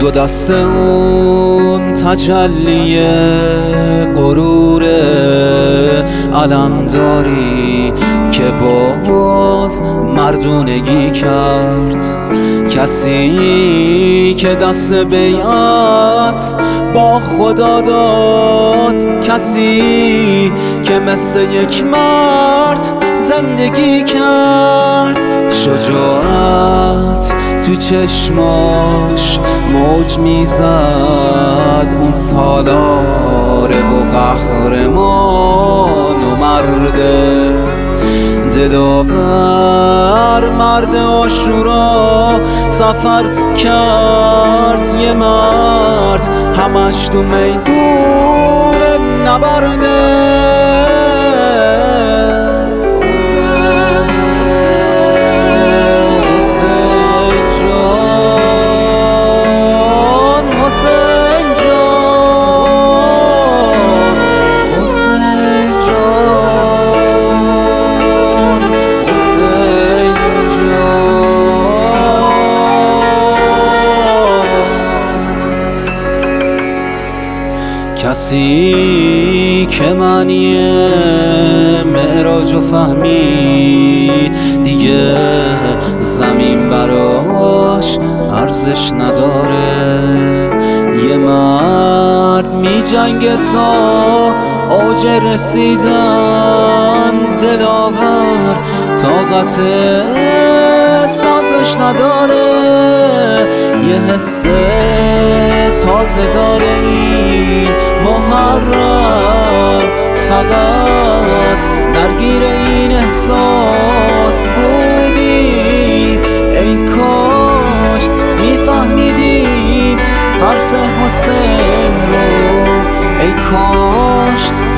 دو دست اون تجلی غرور علمداری که باز مردونگی کرد، کسی که دست بیعت با خدا داد، کسی که مثل یک مرد زندگی کرد. شجاعت تو چشماش موج میزد، اون سالاره و قهرمان و مرده دلاور، مرد عاشورا سفر کرد. یه مرد همش تو میدون نبرده. کسی که معنی معراج فهمید، دیگه زمین براش ارزش نداره. یه مرد می جنگه تا اوج رسیدن، دلاور طاقت سازش نداره. یه حس تازه داره این محرم، فقط درگیر این احساس بودیم. ای کاش میفهمیدیم حرف حسین رو، ای کاش